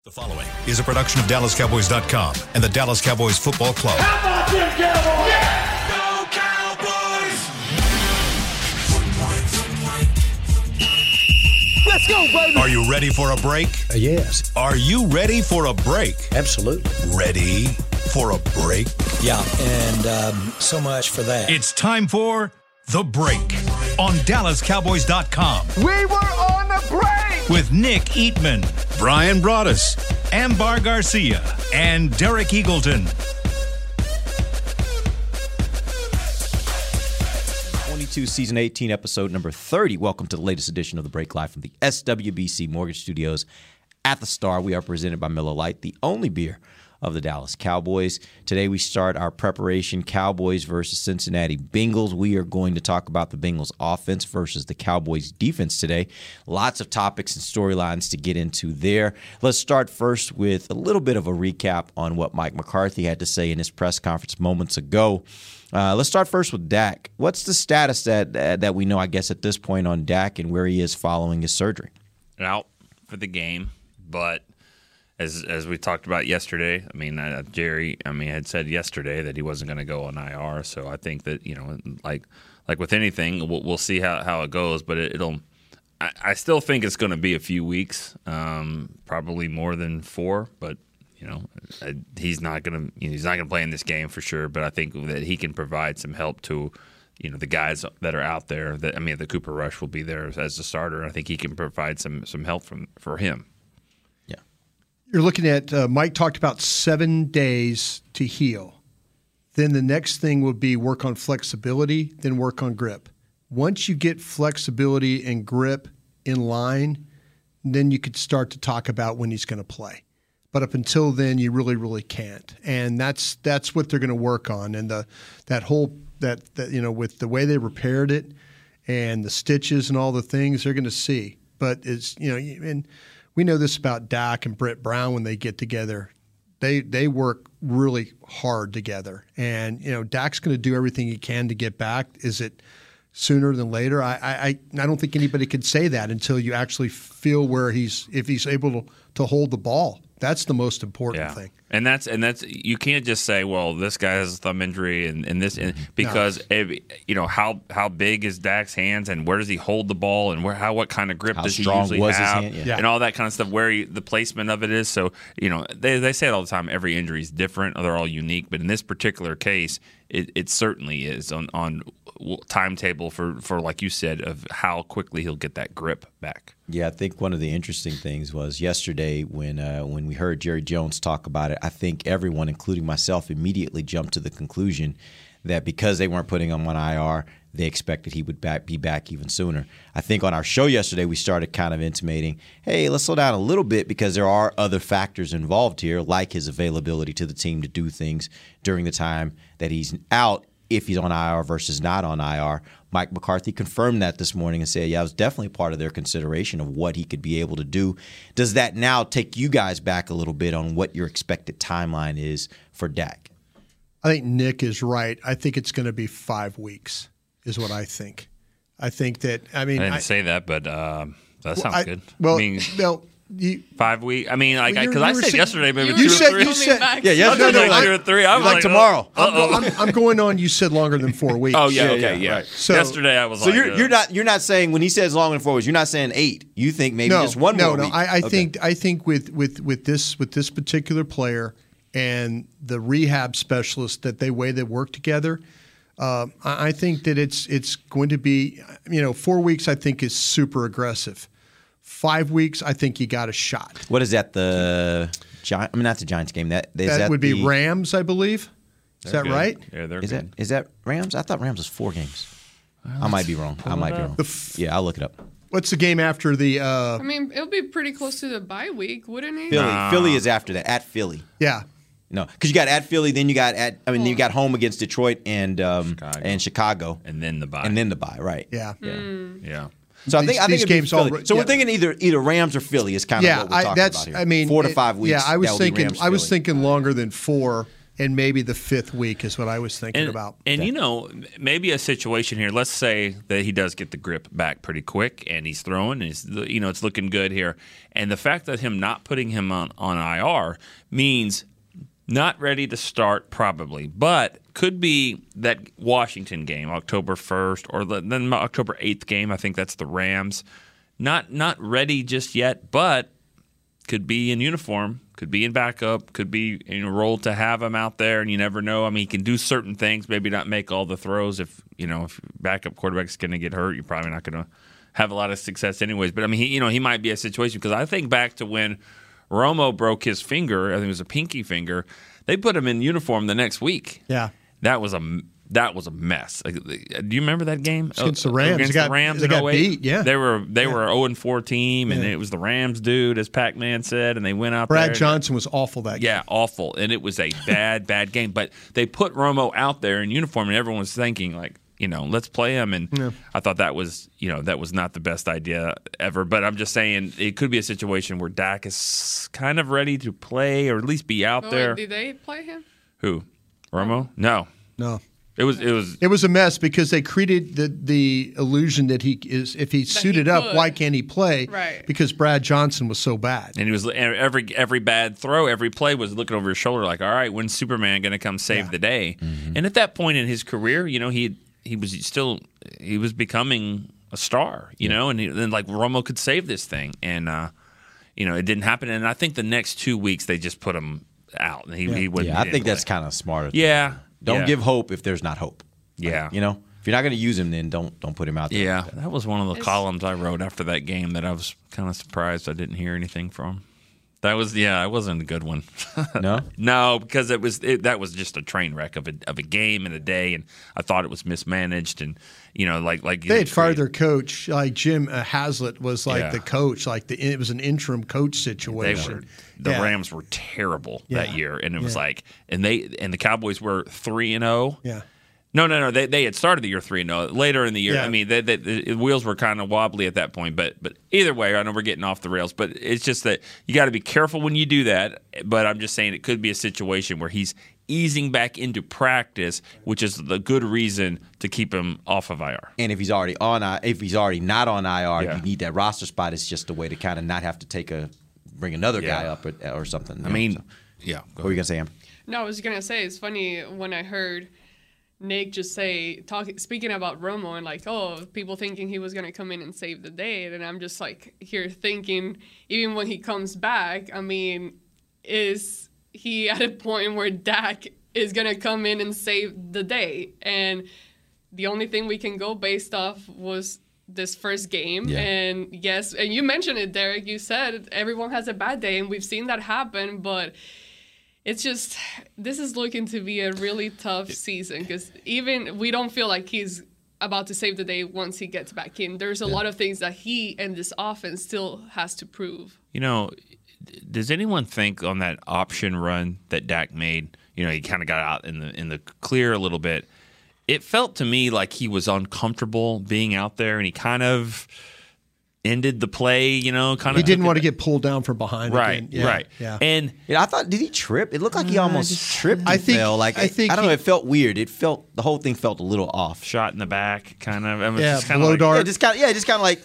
The following is a production of DallasCowboys.com and the Dallas Cowboys Football Club. How about them Cowboys? Yeah! Go Cowboys! Let's go, baby! Are you ready for a break? Yes. Are you ready for a break? Absolutely. Ready for a break? Yeah, and so much for that. It's time for The Break on DallasCowboys.com. We were on a break! With Nick Eatman, Brian Broaddus, Ambar Garcia, and Derek Eagleton. 22 Season 18, Episode number 30. Welcome to the latest edition of The Break Live from the SWBC Mortgage Studios at the Star. We are presented by Miller Lite, the only beer of the Dallas Cowboys. Today we start our preparation, Cowboys versus Cincinnati Bengals. We are going to talk about the Bengals offense versus the Cowboys defense today. Lots of topics and storylines to get into there. Let's start first with a little bit of a recap on what Mike McCarthy had to say in his press conference moments ago. Let's start first with Dak. What's the status that we know, I guess, at this point on Dak and where he is following his surgery? Out for the game, but as we talked about yesterday, I mean, Jerry, had said yesterday that he wasn't going to go on IR. So I think that, like with anything, we'll see how it goes. But it'll. I still think it's going to be a few weeks, probably more than 4. But he's not going to play in this game for sure. But I think that he can provide some help to the guys that are out there. The Cooper Rush will be there as the starter. I think he can provide some help for him. You're looking at Mike talked about 7 days to heal. Then the next thing would be work on flexibility, then work on grip. Once you get flexibility and grip in line, then you could start to talk about when he's going to play. But up until then, you really, really can't. And that's what they're going to work on. And that with the way they repaired it and the stitches and all the things, they're going to see. But it's and we know this about Dak and Britt Brown when they get together. They work really hard together. And, Dak's going to do everything he can to get back. Is it sooner than later? I don't think anybody could say that until you actually feel if he's able to hold the ball. That's the most important thing. And that's you can't just say, well, this guy has a thumb injury and this because how big is Dak's hands and where does he hold the ball and what kind of grip does he usually have and all that kind of stuff, where the placement of it is. So they say it all the time. Every injury is different. They're all unique, but in this particular case, it certainly is on timetable for like you said of how quickly he'll get that grip back. Yeah, I think one of the interesting things was yesterday when we heard Jerry Jones talk about it, I think everyone, including myself, immediately jumped to the conclusion that because they weren't putting him on IR, they expected he would be back even sooner. I think on our show yesterday, we started kind of intimating, hey, let's slow down a little bit because there are other factors involved here, like his availability to the team to do things during the time that he's out, if he's on IR versus not on IR. Mike McCarthy confirmed that this morning and said, yeah, it was definitely part of their consideration of what he could be able to do. Does that now take you guys back a little bit on what your expected timeline is for Dak? I think Nick is right. I think it's going to be 5 weeks is what I think. I think that – I didn't say that, but that sounds good. Well, 5 weeks. Because I said yesterday maybe 2 or 3. You said yesterday like 2 or 3. I was like tomorrow. I'm going on. You said longer than 4 weeks. Oh yeah, okay, yeah. Right. So yesterday I was. So you're not saying when he says longer than 4 weeks, you're not saying 8. You think maybe just one more week. No. I think with this particular player and the rehab specialist the way they work together. I think that it's going to be 4 weeks. I think is super aggressive. 5 weeks, I think you got a shot. What is that? Not the Giants game. That would be Rams, I believe. Is that right? Yeah, they're good. Good. Is that Rams? I thought Rams was 4 games. I might be wrong. Yeah, I'll look it up. What's the game after the? It'll be pretty close to the bye week, wouldn't it? Philly is after that. At Philly. Yeah. No, because you got at Philly, then you got you got home against Detroit and Chicago, and then the bye. Right? Yeah. Yeah. So I think these games all. So we're thinking either Rams or Philly is kind of what we're talking about here. 4 to 5 weeks. Yeah, I was thinking longer than 4, and maybe the 5th week is what I was thinking about. And maybe a situation here. Let's say that he does get the grip back pretty quick, and he's throwing. And it's looking good here. And the fact that him not putting him on IR means not ready to start probably, but could be that Washington game, October 1st, or then October 8th game. I think that's the Rams. Not ready just yet, but could be in uniform, could be in backup, could be in a role to have him out there, and you never know. I mean, he can do certain things, maybe not make all the throws. If backup quarterback's going to get hurt, you're probably not going to have a lot of success anyways. But I mean, he might be a situation, because I think back to when Romo broke his finger, I think it was a pinky finger. They put him in uniform the next week. Yeah, that was a mess. Do you remember that game against the Rams? Against the Rams, they got 08? beat. Yeah, they were 0-4 team, and it was the Rams dude, as Pac-Man said, and they went out there. Brad Johnson was awful that game. Yeah, awful, and it was a bad game. But they put Romo out there in uniform, and everyone was thinking like, let's play him. And I thought that was not the best idea ever. But I'm just saying it could be a situation where Dak is kind of ready to play, or at least be out there. Did they play him? Who? Romo? No. It was a mess, because they created the illusion that if he suited up, why can't he play? Right. Because Brad Johnson was so bad. And he was every bad throw, every play was looking over his shoulder like, all right, when's Superman going to come save the day? Mm-hmm. And at that point in his career, he was becoming a star, and then like Romo could save this thing, and it didn't happen. And I think the next 2 weeks they just put him out, and he wouldn't. Yeah, I think that's kind of smarter. Yeah, don't give hope if there's not hope. Yeah, if you're not going to use him, then don't put him out there. Yeah, that was one of the columns I wrote after that game that I was kind of surprised I didn't hear anything from. That was it wasn't a good one. No, because that was just a train wreck of a game and a day, and I thought it was mismanaged, and like they had fired their coach. Like Jim Haslett was like the coach, it was an interim coach situation. The Rams were terrible that year, and it was like, and the Cowboys were 3-0. Yeah. No. They had started the year 3-0. Later in the year, I mean, the wheels were kind of wobbly at that point. But either way, I know we're getting off the rails. But it's just that you got to be careful when you do that. But I'm just saying it could be a situation where he's easing back into practice, which is the good reason to keep him off of IR. And if he's already not on IR, you need that roster spot. It's just a way to kind of not have to bring another guy up or something. I mean, what were you gonna say, Am? No, I was gonna say it's funny when I heard Nick just speaking about Romo and like, people thinking he was going to come in and save the day. And I'm just like here thinking, even when he comes back, I mean, is he at a point where Dak is going to come in and save the day? And the only thing we can go based off was this first game. Yeah. And yes, and you mentioned it, Derek, you said everyone has a bad day, and we've seen that happen, but it's just, this is looking to be a really tough season, because even we don't feel like he's about to save the day once he gets back in. There's a lot of things that he and this offense still has to prove. Does anyone think on that option run that Dak made, he kind of got out in the clear a little bit, it felt to me like he was uncomfortable being out there, and he kind of ended the play, he didn't want to get pulled down from behind. Right, again. right. Yeah. And I thought, did he trip? It looked like he almost tripped. I think it felt weird. The whole thing felt a little off. Shot in the back, kind of. I mean, blow dart. Just kind of like,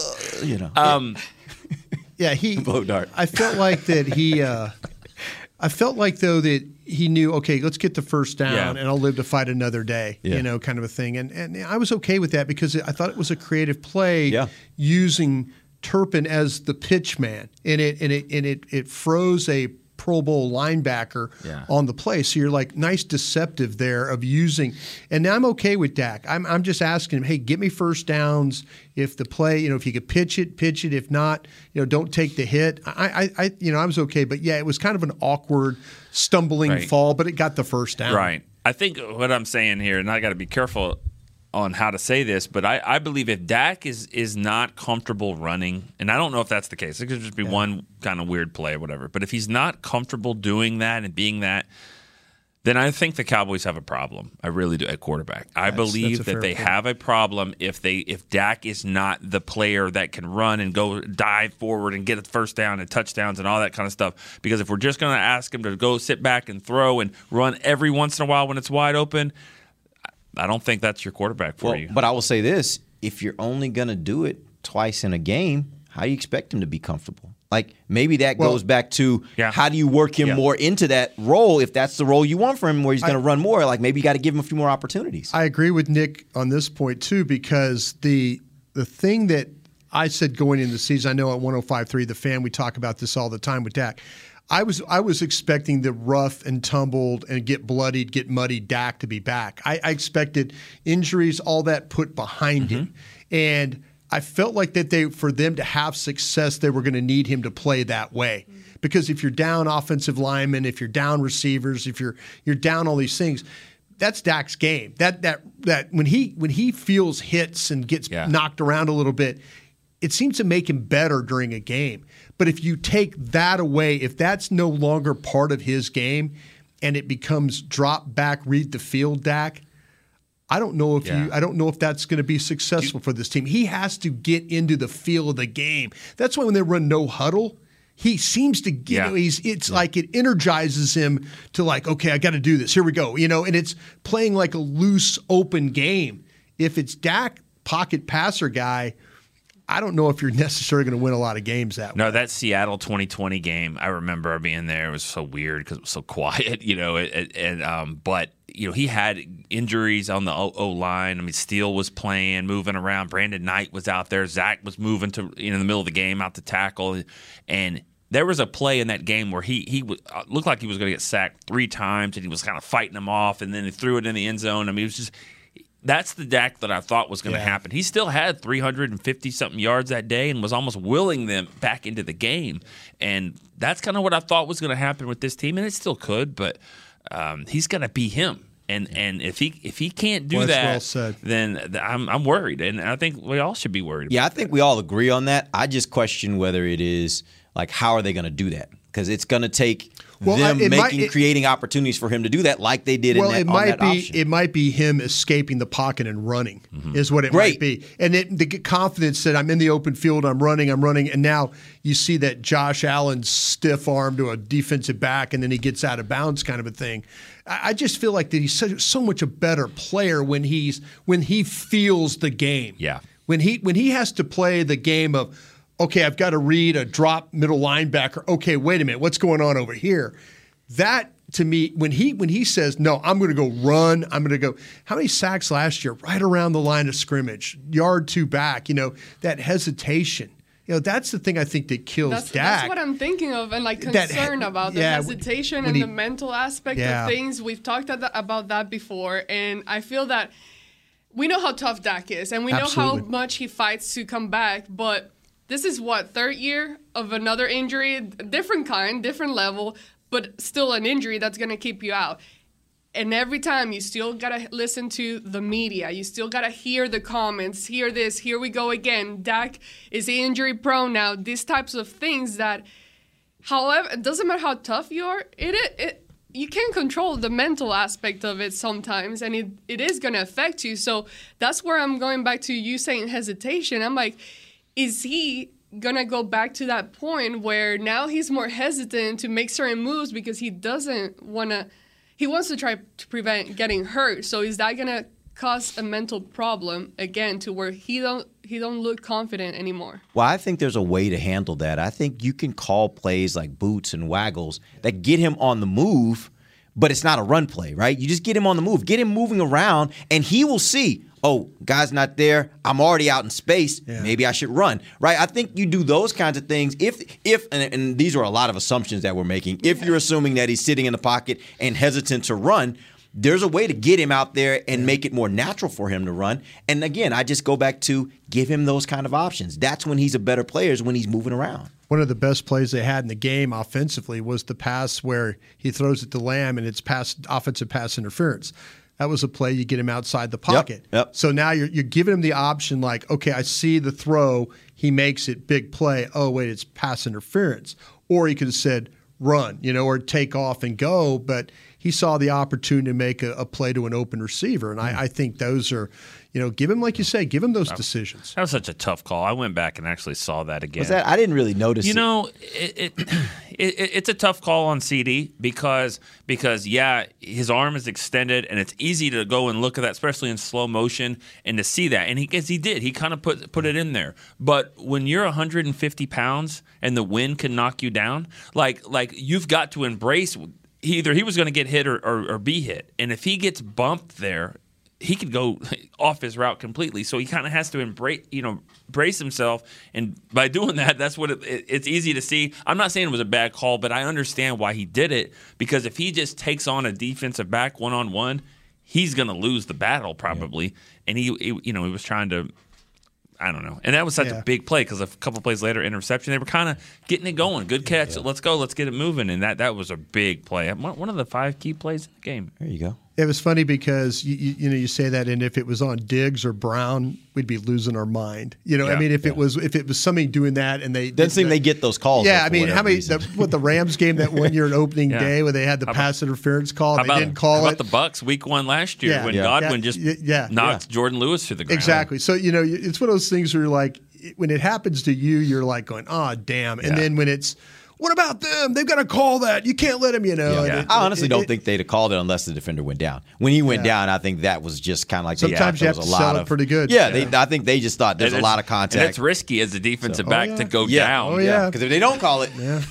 blow dart. I felt like that he. I felt like though that he knew, okay, let's get the first down, and I'll live to fight another day, kind of a thing. And I was okay with that, because I thought it was a creative play using Turpin as the pitch man, and it froze a Pro Bowl linebacker on the play. So you're like, nice deceptive there of using. And I'm okay with Dak. I'm just asking him, hey, get me first downs. If the play, if you could pitch it. If not, don't take the hit. I was okay. But it was kind of an awkward, stumbling fall, but it got the first down. Right. I think what I'm saying here, and I got to be careful on how to say this, but I believe if Dak is not comfortable running, and I don't know if that's the case, it could just be one kind of weird play or whatever, but if he's not comfortable doing that and being that, then I think the Cowboys have a problem. I really do at quarterback. I believe that they have a problem if Dak is not the player that can run and go dive forward and get a first down and touchdowns and all that kind of stuff. Because if we're just going to ask him to go sit back and throw and run every once in a while when it's wide open, I don't think that's your quarterback for you. But I will say this. If you're only going to do it twice in a game, how do you expect him to be comfortable? Like, maybe that goes back to how do you work him more into that role if that's the role you want for him where he's going to run more. Like, maybe you got to give him a few more opportunities. I agree with Nick on this point, too, because the thing that I said going into the season, I know at 105.3, The Fan, we talk about this all the time with Dak. I was expecting the rough and tumbled and get bloodied, get muddy Dak to be back. I expected injuries, all that put behind him. And I felt like that for them to have success, they were going to need him to play that way. Because if you're down offensive linemen, if you're down receivers, if you're down all these things, that's Dak's game. That when he feels hits and gets knocked around a little bit, it seems to make him better during a game. But if you take that away, if that's no longer part of his game and it becomes drop back, read the field Dak, I don't know if that's going to be successful for this team. He has to get into the feel of the game. That's why when they run no huddle, he seems to get like it energizes him to like, okay, I got to do this. Here we go. And it's playing like a loose, open game. If it's Dak, pocket passer guy, I don't know if you're necessarily going to win a lot of games that way. No, that Seattle 2020 game, I remember being there. It was so weird because it was so quiet, but he had injuries on the O-line. I mean, Steele was playing, moving around. Brandon Knight was out there. Zach was moving to in the middle of the game out to tackle. And there was a play in that game where he looked like he was going to get sacked 3 times, and he was kind of fighting them off, and then he threw it in the end zone. I mean, it was just – that's the Dak that I thought was going to happen. He still had 350-something yards that day and was almost willing them back into the game. And that's kind of what I thought was going to happen with this team, and it still could, but he's going to be him. And if he can't do that, then I'm worried, and I think we all should be worried. I think we all agree on that. I just question whether it is like how are they going to do that, because it's going to take creating opportunities for him to do that, like they did. It might be him escaping the pocket and running is what it might be, and the confidence that I'm in the open field, I'm running, and now you see that Josh Allen's stiff arm to a defensive back, and then he gets out of bounds, kind of a thing. I just feel like that he's so much a better player when he feels the game. Yeah, when he has to play the game of, okay, I've got to read a drop middle linebacker. Okay, wait a minute, what's going on over here? That, to me, when he says, no, I'm going to go run, I'm going to go. How many sacks last year? Right around the line of scrimmage, yard 2 back. That hesitation. That's the thing I think that kills Dak. That's what I'm thinking of, and concerned about the hesitation and the mental aspect of things. We've talked about that before, and I feel that we know how tough Dak is, and we know how much he fights to come back, but this is third year of another injury, different kind, different level, but still an injury that's going to keep you out. And every time you still got to listen to the media. You still got to hear the comments, hear this, here we go again. Dak is injury prone now. These types of things that, however, it doesn't matter how tough you are, you can't control the mental aspect of it sometimes, and it is going to affect you. So that's where I'm going back to you saying hesitation. I'm like, is he going to go back to that point where now he's more hesitant to make certain moves because he doesn't want to – he wants to try to prevent getting hurt. So is that going to cause a mental problem again to where he don't look confident anymore? Well, I think there's a way to handle that. I think you can call plays like boots and waggles that get him on the move, but it's not a run play, right? You just get him on the move, get him moving around, and he will see, oh, guy's not there. I'm already out in space. Yeah. Maybe I should run, right? I think you do those kinds of things if and these are a lot of assumptions that we're making. If you're assuming that he's sitting in the pocket and hesitant to run, there's a way to get him out there and make it more natural for him to run. And again, I just go back to give him those kind of options. That's when he's a better player, is when he's moving around. One of the best plays they had in the game offensively was the pass where he throws it to Lamb and it's offensive pass interference. That was a play you get him outside the pocket. Yep. So now you're giving him the option like, okay, I see the throw. He makes it, big play. Oh, wait, it's pass interference. Or he could have said run, or take off and go. But he saw the opportunity to make a play to an open receiver. And I think those are, give him, like you say, give him those decisions. That was such a tough call. I went back and actually saw that again. Was that? I didn't really notice It's a tough call on CD because yeah, his arm is extended and it's easy to go and look at that, especially in slow motion, and to see that. And he did. He kind of put it in there. But when you're 150 pounds and the wind can knock you down, like you've got to embrace either he was going to get hit or be hit. And if he gets bumped there, he could go off his route completely. So he kind of has to brace himself. And by doing that, that's what it's easy to see. I'm not saying it was a bad call, but I understand why he did it, because if he just takes on a defensive back one-on-one, he's going to lose the battle probably. Yeah. And he was trying to, I don't know. And that was such a big play because a couple plays later, interception. They were kind of getting it going. Good catch. Yeah. Let's go. Let's get it moving. And that was a big play. One of the 5 key plays in the game. There you go. It was funny because you say that, and if it was on Diggs or Brown, we'd be losing our mind. I mean, if it was somebody doing that, and they doesn't seem they get those calls. Yeah, I mean, how many? The Rams game that 1 year in opening day where they had the pass interference call, they didn't call it. How about the Bucks week 1 last year when Godwin just knocked Jordan Lewis to the ground? Exactly. So it's one of those things where you're like, when it happens to you, you're like going, oh damn, and then when it's, what about them? They've got to call that. You can't let them, I honestly don't think they'd have called it unless the defender went down. When he went down, I think that was just kind of like sometimes you have to sell it pretty good. Yeah, I think they just thought there's a lot of contact. And it's risky as a defensive back to go down. Oh, yeah. Because if they don't call it,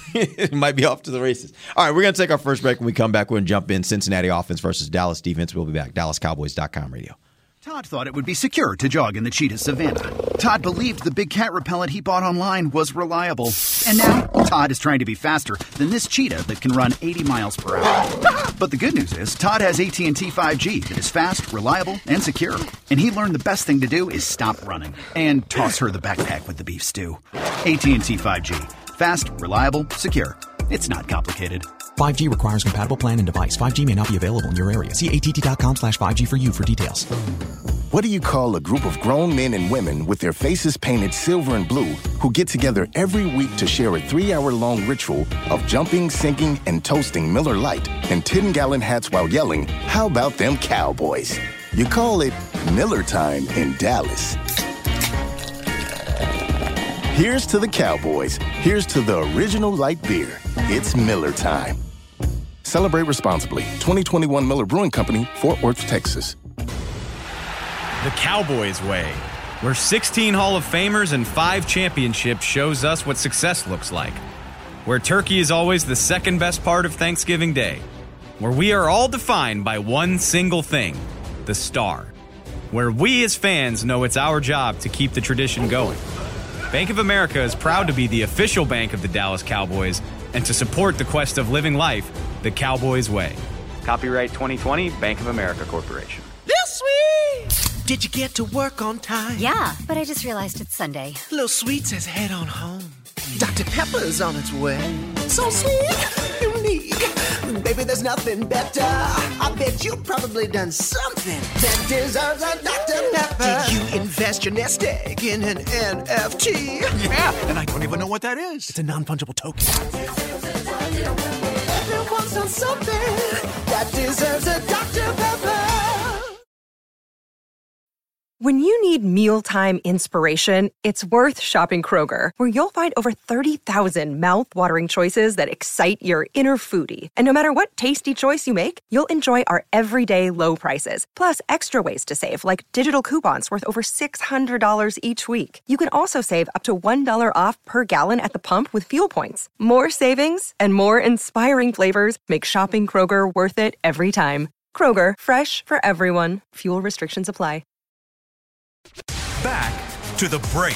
it might be off to the races. All right, we're going to take our first break. When we come back, we're going to jump in Cincinnati offense versus Dallas defense. We'll be back. DallasCowboys.com radio. Todd thought it would be secure to jog in the cheetah savanna. Todd believed the big cat repellent he bought online was reliable. And now, Todd is trying to be faster than this cheetah that can run 80 miles per hour. But the good news is, Todd has AT&T 5G that is fast, reliable, and secure. And he learned the best thing to do is stop running and toss her the backpack with the beef stew. AT&T 5G. Fast, reliable, secure. It's not complicated. 5G requires compatible plan and device. 5G may not be available in your area. See att.com/5G for you for details. What do you call a group of grown men and women with their faces painted silver and blue who get together every week to share a 3-hour-long ritual of jumping, singing, and toasting Miller Lite in 10-gallon hats while yelling, "How about them Cowboys?" You call it Miller Time in Dallas. Here's to the Cowboys. Here's to the original light beer. It's Miller Time. Celebrate responsibly. 2021 Miller Brewing Company, Fort Worth, Texas. The Cowboys way, where 16 Hall of Famers and 5 championships shows us what success looks like. Where turkey is always the second best part of Thanksgiving Day. Where we are all defined by one single thing, the star. Where we as fans know it's our job to keep the tradition going. Bank of America is proud to be the official bank of the Dallas Cowboys and to support the quest of living life the Cowboys way. Copyright 2020, Bank of America Corporation. This sweet! Did you get to work on time? Yeah, but I just realized it's Sunday. Little Sweet says head on home. Dr. Pepper's on its way. So sweet, unique. Baby, there's nothing better. I bet you've probably done something that deserves a Dr. Pepper. Did you invest your nest egg in an NFT? Yeah, and I don't even know what that is. It's a non-fungible token. Everyone's done something that deserves a Dr. Pepper. When you need mealtime inspiration, it's worth shopping Kroger, where you'll find over 30,000 mouth-watering choices that excite your inner foodie. And no matter what tasty choice you make, you'll enjoy our everyday low prices, plus extra ways to save, like digital coupons worth over $600 each week. You can also save up to $1 off per gallon at the pump with fuel points. More savings and more inspiring flavors make shopping Kroger worth it every time. Kroger, fresh for everyone. Fuel restrictions apply. Back to the break.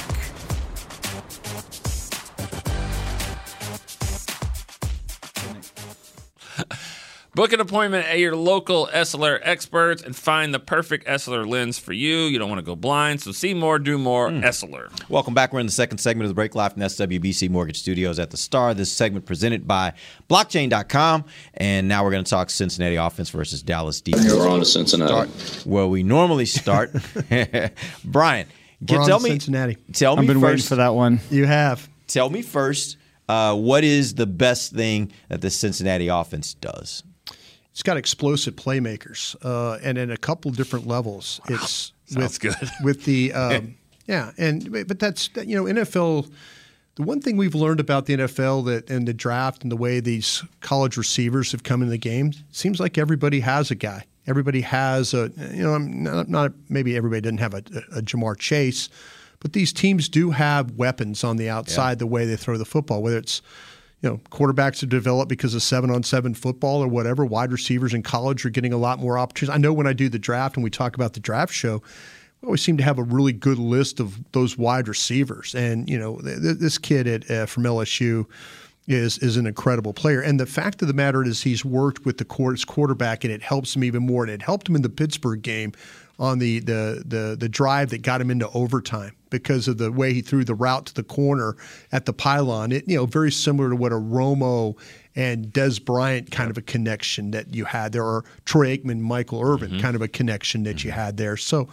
Book an appointment at your local Essilor experts and find the perfect Essilor lens for you. You don't want to go blind, so see more, do more, Essilor. Welcome back. We're in the second segment of the break, live from SWBC Mortgage Studios at the Star. This segment presented by Blockchain.com. And now we're going to talk Cincinnati offense versus Dallas defense. We're on to Cincinnati. Where we normally start. Brian, tell me Cincinnati. I've been waiting for that one. You have. Tell me first, what is the best thing that the Cincinnati offense does? It's got explosive playmakers, and in a couple different levels. Wow. It's sounds good with the but that's NFL. The one thing we've learned about the NFL and the draft and the way these college receivers have come into the game, seems like everybody has a guy. Everybody has not maybe everybody doesn't have a Jamar Chase, but these teams do have weapons on the outside the way they throw the football, whether it's quarterbacks are developed because of 7-on-7 football or whatever. Wide receivers in college are getting a lot more opportunities. I know when I do the draft and we talk about the draft show, we always seem to have a really good list of those wide receivers. And, this kid from LSU is an incredible player. And the fact of the matter is he's worked with his quarterback, and it helps him even more. And it helped him in the Pittsburgh game on the drive that got him into overtime because of the way he threw the route to the corner at the pylon. It very similar to what a Romo and Des Bryant kind of a connection that you had there, or Troy Aikman, Michael Irvin kind of a connection that you had there. So,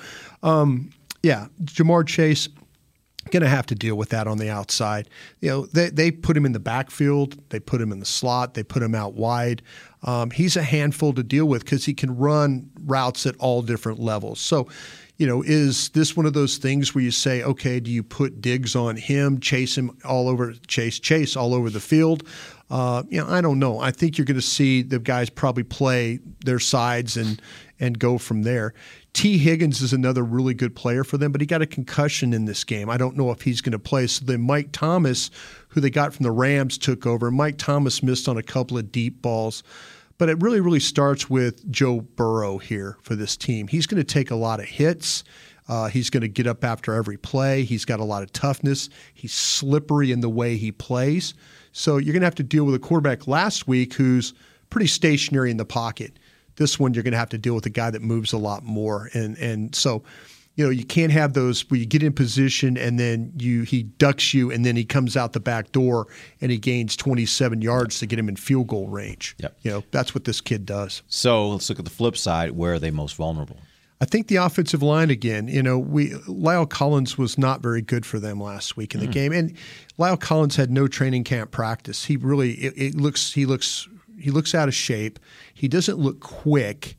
Jamar Chase going to have to deal with that on the outside. They put him in the backfield, they put him in the slot, they put him out wide. He's a handful to deal with because he can run routes at all different levels. So, is this one of those things where you say, okay, do you put Diggs on him, chase all over the field? I don't know. I think you're going to see the guys probably play their sides and go from there. T. Higgins is another really good player for them, but he got a concussion in this game. I don't know if he's going to play. So then Mike Thomas, who they got from the Rams, took over. Mike Thomas missed on a couple of deep balls. But it really, really starts with Joe Burrow here for this team. He's going to take a lot of hits. He's going to get up after every play. He's got a lot of toughness. He's slippery in the way he plays. So you're going to have to deal with a quarterback last week who's pretty stationary in the pocket. This one, you're going to have to deal with a guy that moves a lot more. And so, you can't have those where you get in position and then he ducks you and then he comes out the back door and he gains 27 yards to get him in field goal range. Yep. That's what this kid does. So let's look at the flip side. Where are they most vulnerable? I think the offensive line again. Lyle Collins was not very good for them last week in the game, and Lyle Collins had no training camp practice. He really he looks out of shape. He doesn't look quick.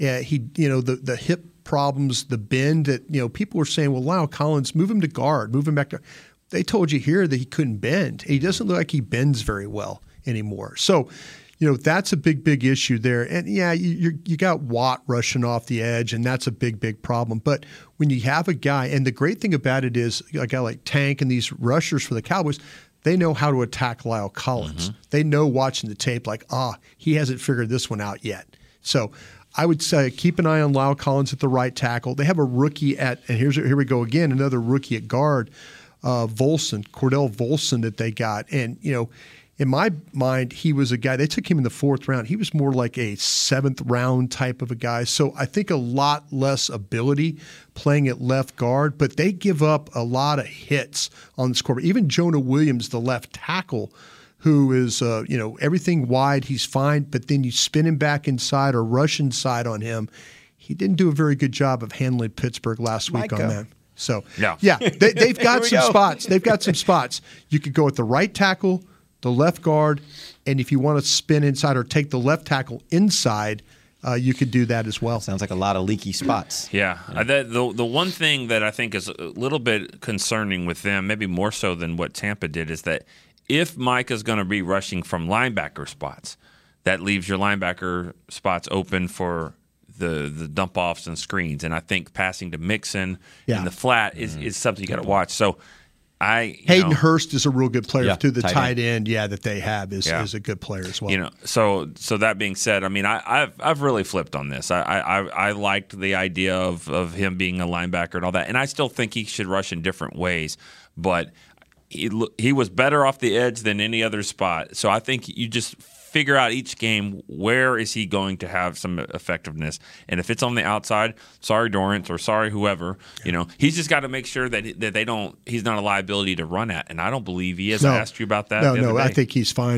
The hip problems, the bend that people were saying, well, Lyle Collins, move him to guard, move him back to. They told you here that he couldn't bend. He doesn't look like he bends very well anymore. So, that's a big issue there. And you got Watt rushing off the edge, and that's a big problem. But when you have a guy, and the great thing about it is a guy like Tank and these rushers for the Cowboys, they know how to attack Lyle Collins. They know watching the tape like, he hasn't figured this one out yet. So I would say keep an eye on Lyle Collins at the right tackle. They have a rookie and here we go again, another rookie at guard, Cordell Volson that they got. And, in my mind, he was a guy, they took him in the 4th round. He was more like a 7th round type of a guy. So I think a lot less ability playing at left guard, but they give up a lot of hits on this quarterback. Even Jonah Williams, the left tackle, who is, everything wide, he's fine, but then you spin him back inside or rush inside on him. He didn't do a very good job of handling Pittsburgh last week on that. So, they've got some spots. They've got some spots. You could go at the right tackle, the left guard, and if you want to spin inside or take the left tackle inside, you could do that as well. Sounds like a lot of leaky spots. Yeah. The one thing that I think is a little bit concerning with them, maybe more so than what Tampa did, is that if Mike is going to be rushing from linebacker spots, that leaves your linebacker spots open for the dump offs and screens. And I think passing to Mixon in the flat is something you got to watch. So Hayden Hurst is a real good player too. The tight end, that they have is a good player as well. So that being said, I mean, I've really flipped on this. I liked the idea of him being a linebacker and all that, and I still think he should rush in different ways. But he was better off the edge than any other spot. So I think you just figure out each game where is he going to have some effectiveness, and if it's on the outside, sorry Dorrance or sorry whoever, he's just got to make sure that he's not a liability to run at, and I don't believe he is. I asked you about that. No, I think he's fine.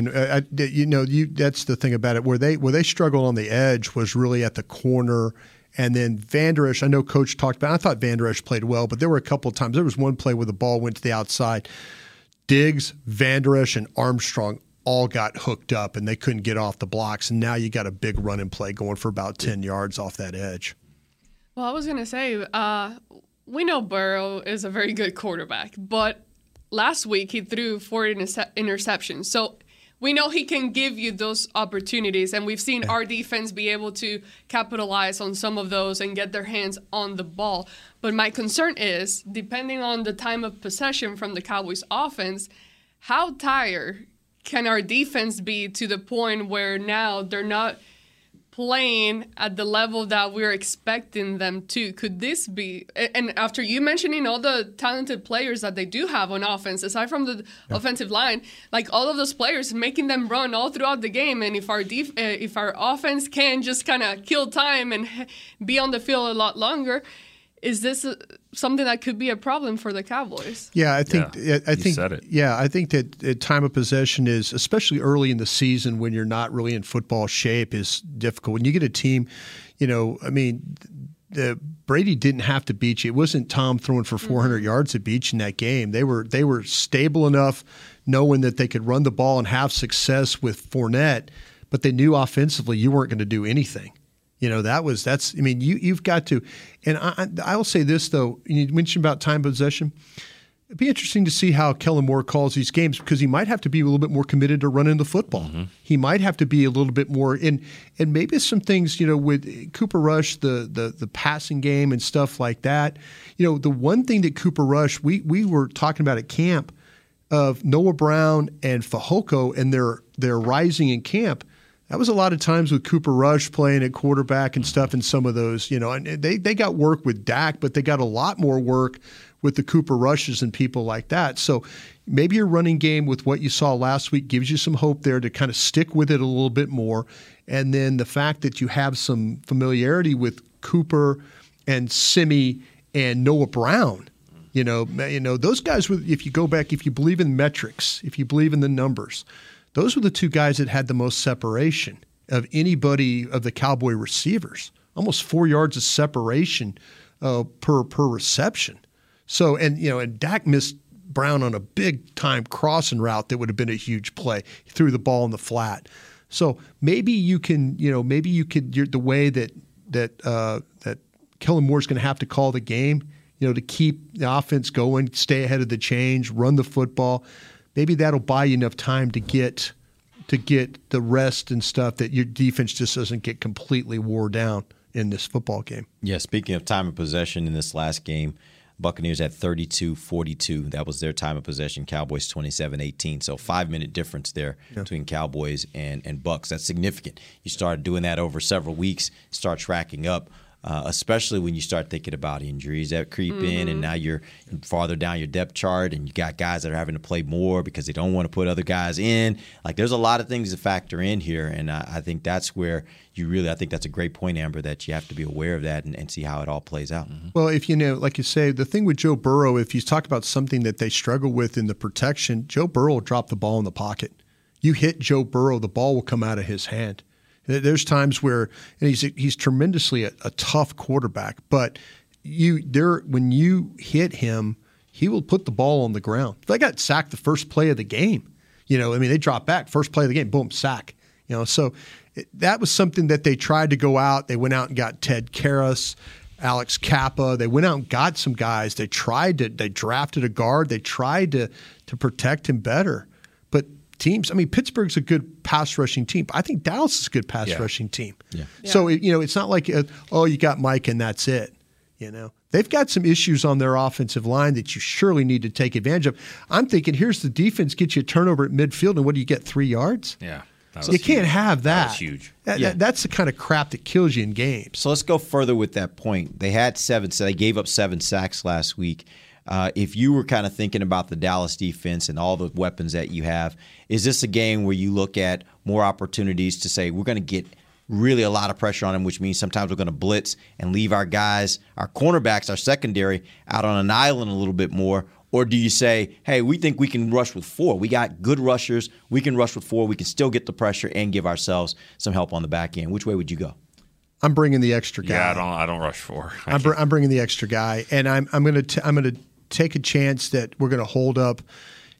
That's the thing about it. Where they struggled on the edge was really at the corner. And then Vander Esch, I know Coach talked about. I thought Vander Esch played well, but there were a couple of times. There was one play where the ball went to the outside. Diggs, Vander Esch, and Armstrong all got hooked up and they couldn't get off the blocks. And now you got a big run and play going for about 10 yards off that edge. Well, I was going to say, we know Burrow is a very good quarterback, but last week he threw 4 interceptions. So we know he can give you those opportunities, and we've seen our defense be able to capitalize on some of those and get their hands on the ball. But my concern is, depending on the time of possession from the Cowboys offense, how tired can our defense be to the point where now they're not playing at the level that we're expecting them to? Could this be, and after you mentioning all the talented players that they do have on offense, aside from the offensive line, like all of those players, making them run all throughout the game, and if our offense can just kind of kill time and be on the field a lot longer, is this something that could be a problem for the Cowboys? Yeah, I think said it. Yeah, I think that time of possession is, especially early in the season when you're not really in football shape, is difficult. When you get a team, Brady didn't have to beat you. It wasn't Tom throwing for 400 yards to beat you in that game. They were stable enough, knowing that they could run the ball and have success with Fournette, but they knew offensively you weren't going to do anything. You've got to, and I will say this though, you mentioned about time possession. It'd be interesting to see how Kellen Moore calls these games, because he might have to be a little bit more committed to running the football. Mm-hmm. He might have to be a little bit more, and maybe some things, with Cooper Rush, the passing game and stuff like that. The one thing that Cooper Rush, we were talking about at camp of Noah Brown and Fehoko and their rising in camp. That was a lot of times with Cooper Rush playing at quarterback and stuff in some of those, and they got work with Dak, but they got a lot more work with the Cooper Rushes and people like that. So maybe your running game with what you saw last week gives you some hope there to kind of stick with it a little bit more. And then the fact that you have some familiarity with Cooper and Simi and Noah Brown, those guys, if you go back, if you believe in metrics, if you believe in the numbers, those were the two guys that had the most separation of anybody of the Cowboy receivers, almost 4 yards of separation per reception. So, and Dak missed Brown on a big time crossing route that would have been a huge play. He threw the ball in the flat. So maybe you can, the way that Kellen Moore's going to have to call the game, to keep the offense going, stay ahead of the change, run the football. Maybe that'll buy you enough time to get the rest and stuff that your defense just doesn't get completely wore down in this football game. Yeah, speaking of time of possession in this last game, Buccaneers at 32-42. That was their time of possession. Cowboys 27-18. So 5-minute difference there between Cowboys and Bucks. That's significant. You start doing that over several weeks, start tracking up. Especially when you start thinking about injuries that creep in, and now you're farther down your depth chart, and you got guys that are having to play more because they don't want to put other guys in. Like, there's a lot of things to factor in here, and I think that's where I think that's a great point, Amber, that you have to be aware of that and see how it all plays out. Mm-hmm. Well, if like you say, the thing with Joe Burrow, if you talk about something that they struggle with in the protection, Joe Burrow will drop the ball in the pocket. You hit Joe Burrow, the ball will come out of his hand. There's times where, and he's tremendously a tough quarterback, but when you hit him, he will put the ball on the ground. They got sacked the first play of the game. They dropped back, first play of the game, boom, sack. So that was something that they tried to go out. They went out and got Ted Karras, Alex Kappa. They went out and got some guys. They drafted a guard. They tried to protect him better. But teams, Pittsburgh's a good pass rushing team. I think Dallas is a good pass rushing team. Yeah. So, it's not like, you got Mike and that's it. They've got some issues on their offensive line that you surely need to take advantage of. I'm thinking, here's the defense, get you a turnover at midfield, and what do you get, 3 yards? Yeah. You can't have that. That was huge. That's the kind of crap that kills you in games. So let's go further with that point. They had 7, so they gave up 7 sacks last week. If you were kind of thinking about the Dallas defense and all the weapons that you have, is this a game where you look at more opportunities to say we're going to get really a lot of pressure on them, which means sometimes we're going to blitz and leave our guys, our cornerbacks, our secondary out on an island a little bit more? Or do you say, hey, we think we can rush with 4. We got good rushers. We can rush with 4. We can still get the pressure and give ourselves some help on the back end. Which way would you go? I'm bringing the extra guy. Yeah, I don't rush 4. I'm bringing the extra guy, and I'm going to take a chance that we're going to hold up,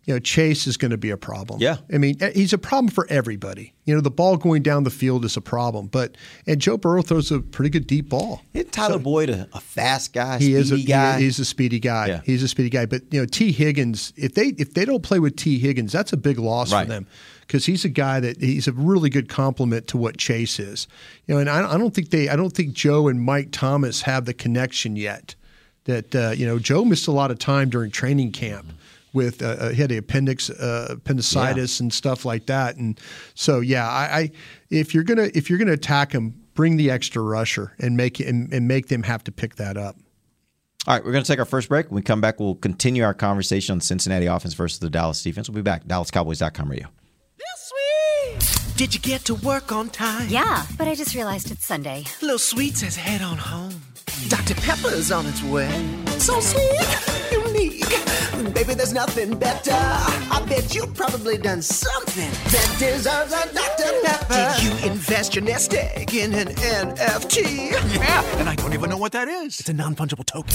Chase is going to be a problem. Yeah. I mean, he's a problem for everybody. The ball going down the field is a problem. And Joe Burrow throws a pretty good deep ball. Isn't Tyler Boyd a fast guy, guy? He's a speedy guy. Yeah. He's a speedy guy. But, T. Higgins, if they don't play with T. Higgins, that's a big loss for them. Because he's a guy he's a really good complement to what Chase is. And I don't think Joe and Mike Thomas have the connection yet. That Joe missed a lot of time during training camp with he had the appendicitis and stuff like that. And so if you're gonna attack him, bring the extra rusher and make them have to pick that up. All right, we're going to take our first break. When we come back, we'll continue our conversation on the Cincinnati offense versus the Dallas defense. We'll be back. DallasCowboys.com radio. Did you get to work on time? Yeah, but I just realized it's Sunday. Little Sweet says head on home. Dr. Pepper's on its way. So sweet, unique. Baby, there's nothing better. I bet you've probably done something that deserves a Dr. Pepper. Did you invest your nest egg in an NFT? Yeah, and I don't even know what that is. It's a non-fungible token.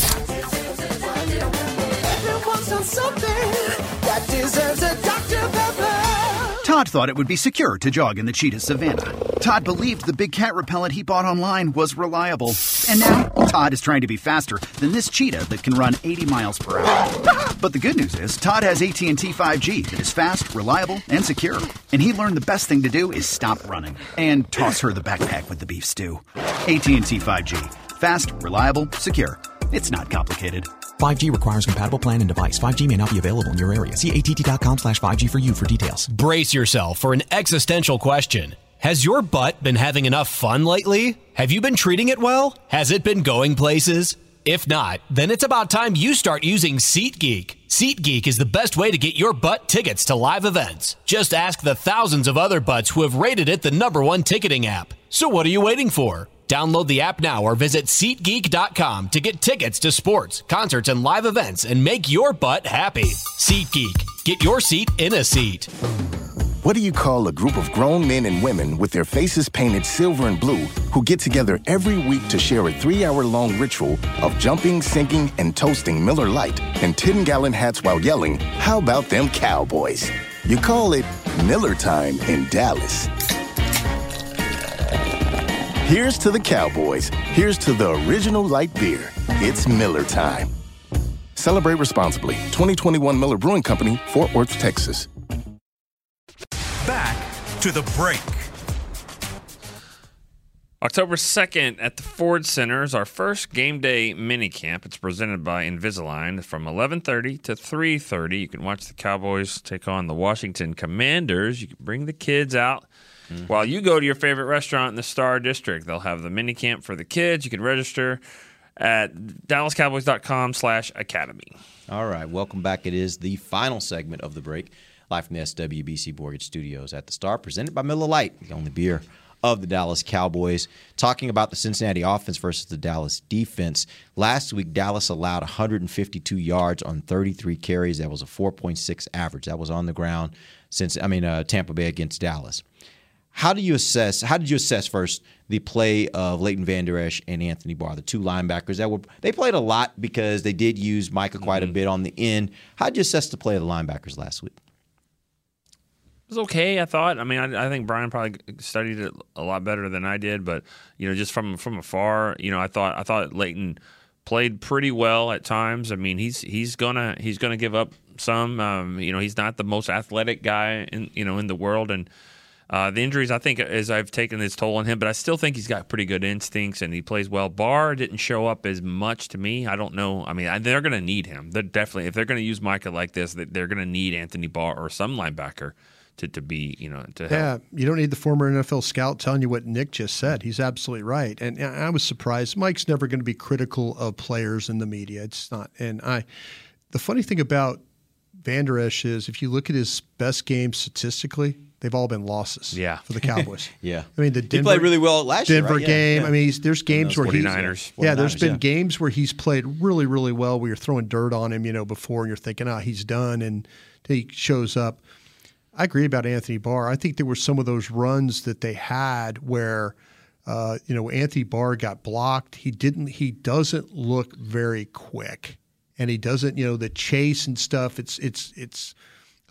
Everyone's done something that deserves a Dr. Pepper. Todd thought it would be secure to jog in the cheetah savanna. Todd believed the big cat repellent he bought online was reliable. And now, Todd is trying to be faster than this cheetah that can run 80 miles per hour. But the good news is, Todd has AT&T 5G that is fast, reliable, and secure. And he learned the best thing to do is stop running and toss her the backpack with the beef stew. AT&T 5G. Fast, reliable, secure. It's not complicated. 5G requires compatible plan and device. 5G may not be available in your area. See att.com/5G for you for details. Brace yourself for an existential question. Has your butt been having enough fun lately? Have you been treating it well? Has it been going places? If not, then it's about time you start using SeatGeek. SeatGeek is the best way to get your butt tickets to live events. Just ask the thousands of other butts who have rated it the #1 ticketing app. So what are you waiting for? Download the app now or visit SeatGeek.com to get tickets to sports, concerts, and live events and make your butt happy. SeatGeek. Get your seat in a seat. What do you call a group of grown men and women with their faces painted silver and blue who get together every week to share a 3-hour-long ritual of jumping, sinking, and toasting Miller Lite in 10-gallon hats while yelling, "How about them Cowboys?" You call it Miller Time in Dallas. Here's to the Cowboys. Here's to the original light beer. It's Miller Time. Celebrate responsibly. 2021 Miller Brewing Company, Fort Worth, Texas. Back to the break. October 2nd at the Ford Center is our first game day mini camp. It's presented by Invisalign from 11:30 to 3:30. You can watch the Cowboys take on the Washington Commanders. You can bring the kids out while you go to your favorite restaurant in the Star District. They'll have the mini camp for the kids. You can register at DallasCowboys.com/academy. All right, welcome back. It is the final segment of the break. Live from the SWBC Mortgage Studios at the Star, presented by Miller Lite, the only beer of the Dallas Cowboys. Talking about the Cincinnati offense versus the Dallas defense. Last week, Dallas allowed 152 yards on 33 carries. That was a 4.6 average. That was on the ground since Tampa Bay against Dallas. How did you assess first the play of Leighton Vander Esch and Anthony Barr, the two linebackers they played a lot because they did use Micah quite a bit on the end. How did you assess the play of the linebackers last week? It was okay, I thought. I mean, I think Brian probably studied it a lot better than I did, but just from afar, I thought Leighton played pretty well at times. I mean, he's gonna give up some. He's not the most athletic guy in the world, and the injuries, I think, as I've taken its toll on him, but I still think he's got pretty good instincts and he plays well. Barr didn't show up as much to me. I don't know. I mean, they're going to need him. They're definitely, if they're going to use Micah like this, they're going to need Anthony Barr or some linebacker to be, to help. Yeah, you don't need the former NFL scout telling you what Nick just said. He's absolutely right. And I was surprised. Mike's never going to be critical of players in the media. It's not. And the funny thing about Vander Esch is if you look at his best games statistically, they've all been losses for the Cowboys. Yeah. I mean, the Denver, he played really well last year, Denver right? game. Yeah. I mean, there's games where there's been yeah. games where he's played really, really well where you're throwing dirt on him, before, and you're thinking, he's done, and he shows up. I agree about Anthony Barr. I think there were some of those runs that they had where, Anthony Barr got blocked. He doesn't look very quick, and he doesn't, the chase and stuff. It's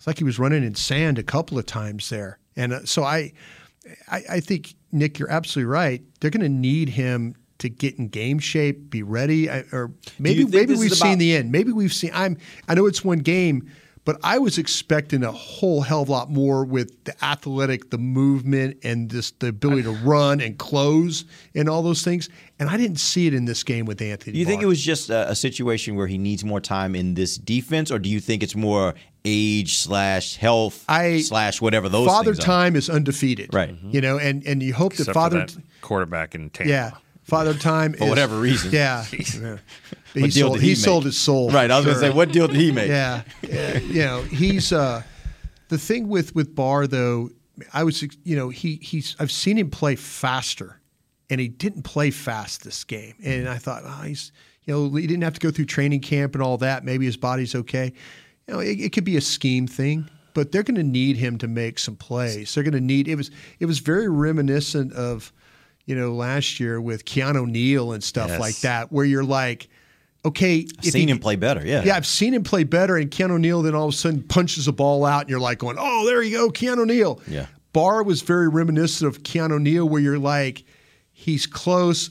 It's like he was running in sand a couple of times there. And so I think, Nick, you're absolutely right. They're going to need him to get in game shape, be ready, or maybe we've seen the end. Maybe we've seen. I know it's one game, but I was expecting a whole hell of a lot more with the athletic, the movement, and the ability to run and close and all those things. And I didn't see it in this game with Anthony. Do you think it was just a situation where he needs more time in this defense, or do you think it's more age / health / whatever those Father things are? Time is undefeated, right? You know, and you hope Except that Father for that quarterback in Tampa. Yeah. Father Time for whatever reason. Yeah. What deal did he make? sold his soul. Right. I was going to say, what deal did he make? Yeah. You know, he's the thing with Barr though. I've seen him play faster, and he didn't play fast this game. And I thought, he didn't have to go through training camp and all that. Maybe his body's okay. You know, it could be a scheme thing, but they're going to need him to make some plays. They're going to need. It was very reminiscent of, last year with Keanu Neal and stuff like that, where you're like, okay, I've seen him play better. Yeah, I've seen him play better. And Keanu Neal then all of a sudden punches a ball out, and you're like going, oh, there you go, Keanu Neal. Yeah. Barr was very reminiscent of Keanu Neal, where you're like, he's close.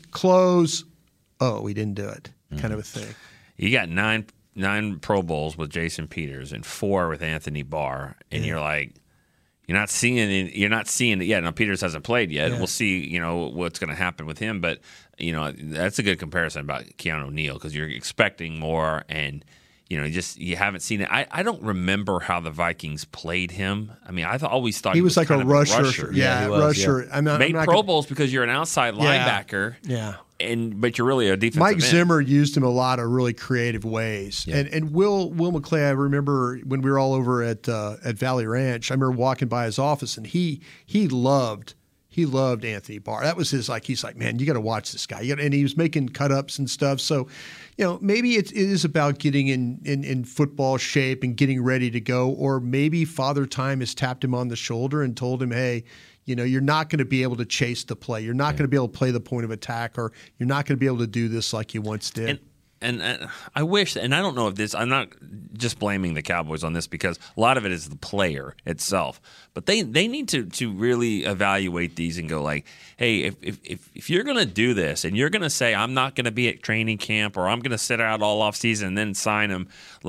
Oh, he didn't do it, kind of a thing. You got nine Pro Bowls with Jason Peters and 4 with Anthony Barr, and you're like, you're not seeing it yet. Now Peters hasn't played yet. Yeah. We'll see, what's going to happen with him. But that's a good comparison about Keanu Neal, because you're expecting more, and you haven't seen it. I don't remember how the Vikings played him. I mean, I always thought he was like kind a of rusher. Yeah, rusher. Yeah. Made Pro Bowls because you're an outside linebacker. Yeah. But you're really a defensive Mike end. Zimmer used him a lot of really creative ways. Yeah. And Will McClay, I remember when we were all over at Valley Ranch, I remember walking by his office, and he loved Anthony Barr. That was he's like, man, you got to watch this guy. And he was making cut-ups and stuff. So, maybe it is about getting in football shape and getting ready to go. Or maybe Father Time has tapped him on the shoulder and told him, hey, you're not going to be able to chase the play. You're not going to be able to play the point of attack, or you're not going to be able to do this like you once did. And I wish, and I don't know if this, I'm not just blaming the Cowboys on this, because a lot of it is the player itself. But they need to really evaluate these and go like, hey, if you're going to do this and you're going to say, I'm not going to be at training camp, or I'm going to sit out all off season and then sign them,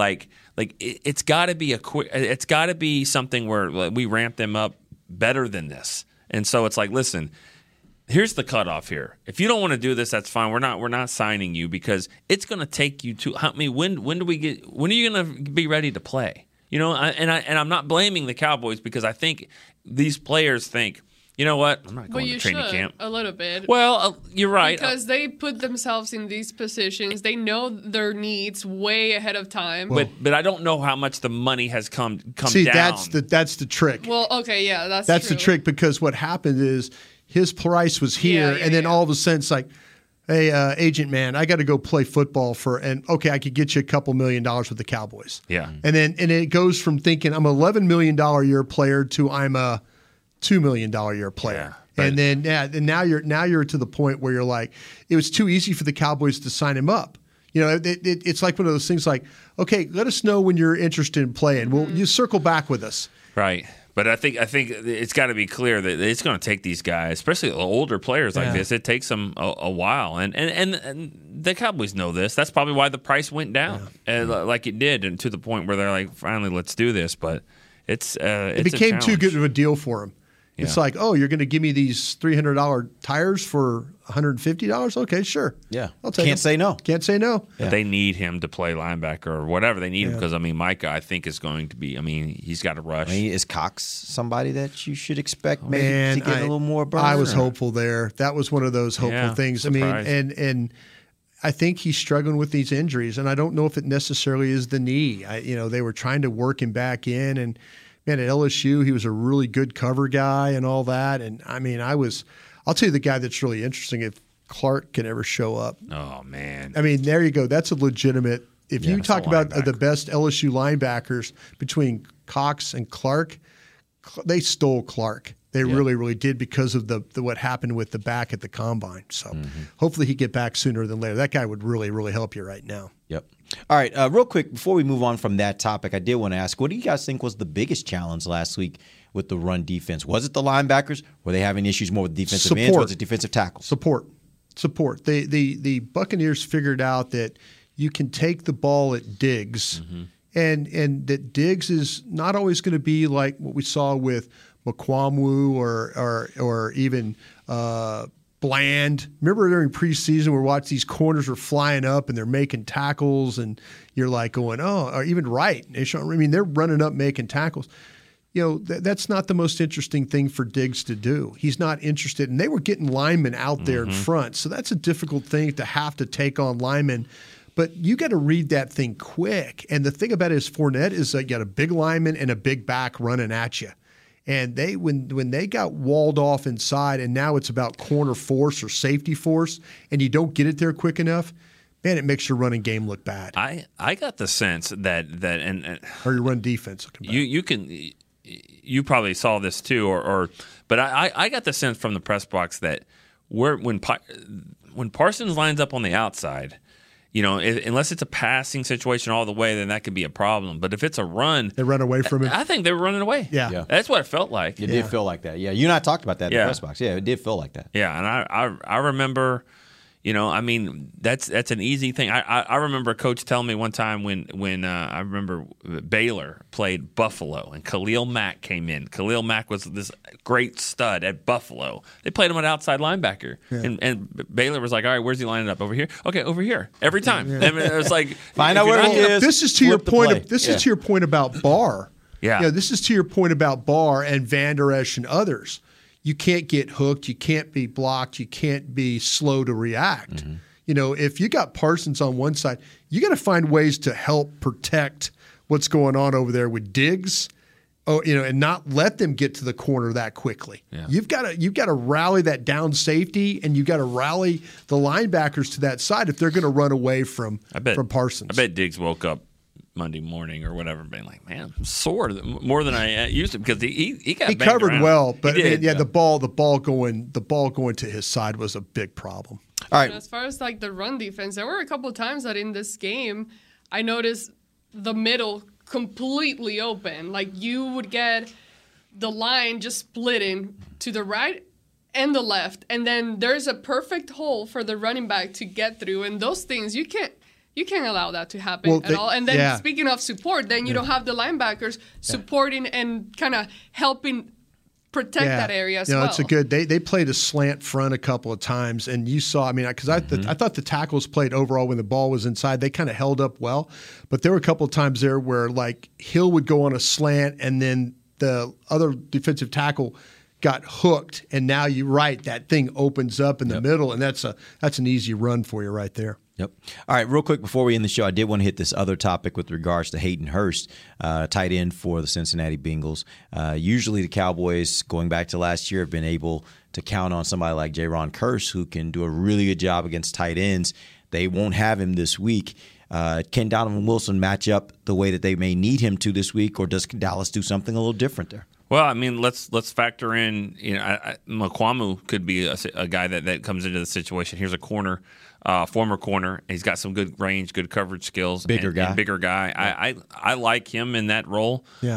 it's got to be it's got to be something where we ramp them up better than this. And so it's like, listen, here's the cutoff here. If you don't want to do this, that's fine. We're not signing you, because it's going to take you to. when are you going to be ready to play? And I'm not blaming the Cowboys, because I think these players think, you know what, I'm not going to training camp. A little bit. Well, you're right, because they put themselves in these positions. They know their needs way ahead of time. But I don't know how much the money has come see, down. that's the trick. Well, okay, yeah, that's the trick, because what happened is his price was here, and then all of a sudden it's like, hey, agent man, I got to go play football I could get you a couple $1 million with the Cowboys. Yeah. And it goes from thinking I'm an $11 million a year player to I'm a $2 million a year player. Yeah, and then now you're to the point where you're like, it was too easy for the Cowboys to sign him up. It's like one of those things like, okay, let us know when you're interested in playing. Well, you circle back with us. Right. But I think it's got to be clear that it's going to take these guys, especially older players like this. It takes them a while, and the Cowboys know this. That's probably why the price went down, like it did, and to the point where they're like, finally, let's do this. But it became too good of a deal for them. Yeah. It's like, oh, you're going to give me these $300 tires for $150? Okay, sure. Yeah. I'll take Can't say no. Can't say no. But they need him to play linebacker or whatever they need him, because, Micah, I think, is going to be, he's got to rush. Is Cox somebody that you should expect maybe to get a little more burn? I was hopeful there. That was one of those hopeful things. Surprised. And I think he's struggling with these injuries, and I don't know if it necessarily is the knee. They were trying to work him back in, and man, at LSU, he was a really good cover guy and all that. And I'll tell you the guy that's really interesting, if Clark can ever show up. Oh, man. There you go. That's a legitimate. If you talk about the best LSU linebackers between Cox and Clark, they stole Clark. They really, really did because of the what happened with the back at the combine. So hopefully he get back sooner than later. That guy would really, really help you right now. Yep. All right, real quick, before we move on from that topic, I did want to ask, what do you guys think was the biggest challenge last week with the run defense? Was it the linebackers? Were they having issues more with defensive ends? Was it defensive tackles? Support. The Buccaneers figured out that you can take the ball at Diggs, and that Diggs is not always going to be like what we saw with Mukuamu or even Bland. Remember during preseason where we watched these corners were flying up and they're making tackles, and you're like going, oh, or even Wright. I mean, they're running up making tackles. You know, that's not the most interesting thing for Diggs to do. He's not interested. And they were getting linemen out there in front. So that's a difficult thing to have to take on linemen. But you got to read that thing quick. And the thing about it is Fournette is you got a big lineman and a big back running at you. And they when they got walled off inside, and now it's about corner force or safety force, and you don't get it there quick enough, man, it makes your running game look bad. I got the sense that or your run defense looking bad. You probably saw this too, but I got the sense from the press box that when Parsons lines up on the outside, you know, unless it's a passing situation all the way, then that could be a problem. But if it's a run, they run away from him. I think they were running away. Yeah. That's what it felt like. It did feel like that. Yeah, you and I talked about that in the press box. Yeah, it did feel like that. Yeah, and I remember. You know, I mean, that's an easy thing. I remember a coach telling me one time when I remember Baylor played Buffalo and Khalil Mack came in. Khalil Mack was this great stud at Buffalo. They played him at outside linebacker, and Baylor was like, "All right, where's he lining up? Over here? Okay, over here every time." I mean, it was like, find out where he is. This is to your point. This is to your point about Barr. Yeah, you know, this is to your point about Barr and Van Der Esch and others. You can't get hooked. You can't be blocked. You can't be slow to react. You know, if you got Parsons on one side, you got to find ways to help protect what's going on over there with Diggs, and not let them get to the corner that quickly. Yeah. You've got to rally that down safety, and you've got to rally the linebackers to that side if they're going to run away from Parsons. I bet Diggs woke up Monday morning or whatever, being like, man, I'm sore more than I used to, because he got he covered around. well, but did, the ball going to his side was a big problem. All right. As far as like the run defense, there were a couple of times that in this game I noticed the middle completely open. Like you would get the line just splitting to the right and the left, and then there's a perfect hole for the running back to get through, and those things you can't allow that to happen at all. And then speaking of support, then you don't have the linebackers supporting and kind of helping protect that area as well. It's a good. They played a slant front a couple of times, and you saw. I mean, because I thought the tackles played overall when the ball was inside. They kind of held up well, but there were a couple of times there where like Hill would go on a slant, and then the other defensive tackle got hooked, and now that thing opens up in the middle, and that's an easy run for you right there. Yep. All right, real quick before we end the show, I did want to hit this other topic with regards to Hayden Hurst, tight end for the Cincinnati Bengals. Usually the Cowboys, going back to last year, have been able to count on somebody like Jaron Kearse, who can do a really good job against tight ends. They won't have him this week. Can Donovan Wilson match up the way that they may need him to this week, or does Dallas do something a little different there? Well, I mean, let's factor in. You know, Mukuamu could be a guy that comes into the situation. Here's a corner, former corner. He's got some good range, good coverage skills. Bigger guy. Yeah. I like him in that role. Yeah.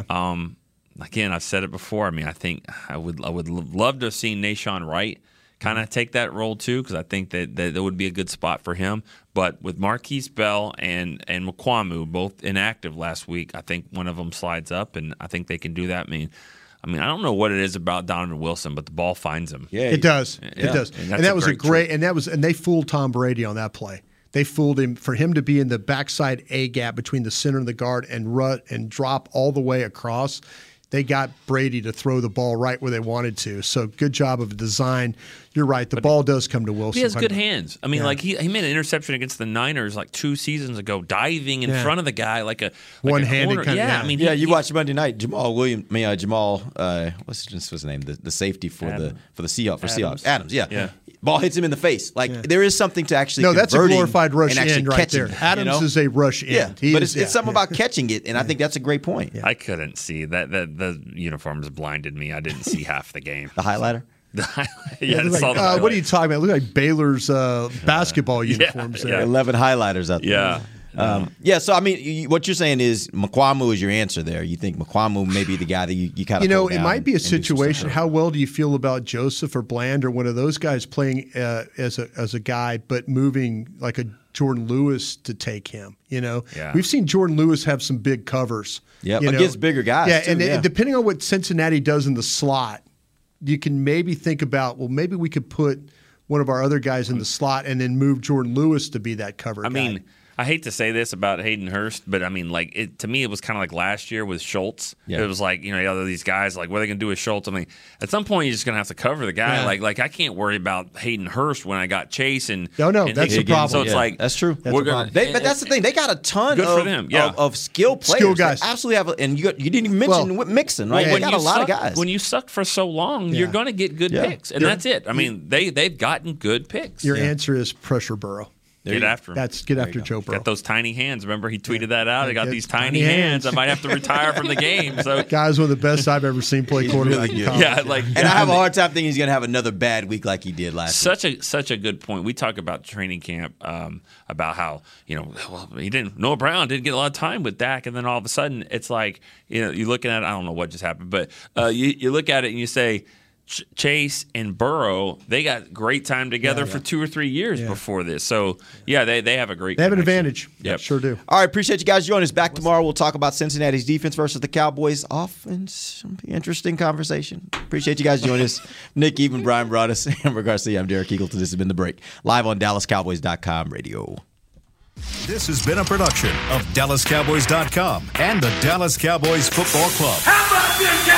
Again, I've said it before. I mean, I think I would love to have seen Nahshon Wright kind of take that role too, because I think that would be a good spot for him. But with Marquise Bell and Mukuamu both inactive last week, I think one of them slides up, and I think they can do that. I mean, I don't know what it is about Donovan Wilson, but the ball finds him. Yeah, it does. It does. And that was and they fooled Tom Brady on that play. They fooled him for him to be in the backside A gap between the center and the guard and drop all the way across. They got Brady to throw the ball right where they wanted to. So good job of design. You're right. The ball does come to Wilson. He has good hands. I mean, like he made an interception against the Niners like 2 seasons ago, diving in front of the guy like a one-handed kind of. Yeah, I mean, you watched Monday night. Jamal, what's his name? The safety for the Seahawks. Adams. Adams. Yeah. Ball hits him in the face. There is something to actually that's a glorified rush and end right there. it, Adams is a rush end. Yeah, but it's something about catching it, and I think that's a great point. I couldn't see that. The uniforms blinded me. I didn't see half the game. The highlighter? What are you talking about? It looked like Baylor's basketball uniforms. Yeah. 11 highlighters out there. So I mean, what you're saying is Mukuamu is your answer there. You think Mukuamu may be the guy that you kind of it might be a situation. How well do you feel about Joseph or Bland or one of those guys playing as a guy, but moving like a Jordan Lewis to take him? We've seen Jordan Lewis have some big covers. Against bigger guys. And depending on what Cincinnati does in the slot, you can maybe think about, well, maybe we could put one of our other guys in the slot and then move Jordan Lewis to be that cover guy. I mean, I hate to say this about Hayden Hurst, but I mean, to me, it was kind of like last year with Schultz. Yeah. It was like, these guys, like, what are they going to do with Schultz? I mean, at some point, you're just going to have to cover the guy. Yeah. Like I can't worry about Hayden Hurst when I got Chase and that's the problem. So it's like that's true. But that's the thing. They got a ton of skill players. Skill guys. They absolutely have, and you didn't even mention Mixon, right? They got a lot of guys. When you suck for so long, you're going to get good picks, and that's it. I mean, they've gotten good picks. Your answer is pressure Burrow. Get after him. Get after Joe Burrow. Got those tiny hands. Remember, he tweeted that out. I got these tiny hands. I might have to retire from the game. So, guy's one of the best I've ever seen play quarterback. Really and I have a hard time thinking he's going to have another bad week like he did last week. Such a good point. We talk about training camp, about how Noah Brown didn't get a lot of time with Dak, and then all of a sudden it's like you're looking at it, I don't know what just happened, but you look at it and you say, Chase and Burrow, they got great time together for 2 or 3 years before this. So, they have a great They have an connection. advantage. Yep. Sure do. All right, appreciate you guys joining us. Back tomorrow, we'll talk about Cincinnati's defense versus the Cowboys offense. Interesting conversation. Appreciate you guys joining us. Nick Even, Brian Broaddus, Amber Garcia. I'm Derek Eagleton. This has been The Break, live on DallasCowboys.com radio. This has been a production of DallasCowboys.com and the Dallas Cowboys Football Club. How about this,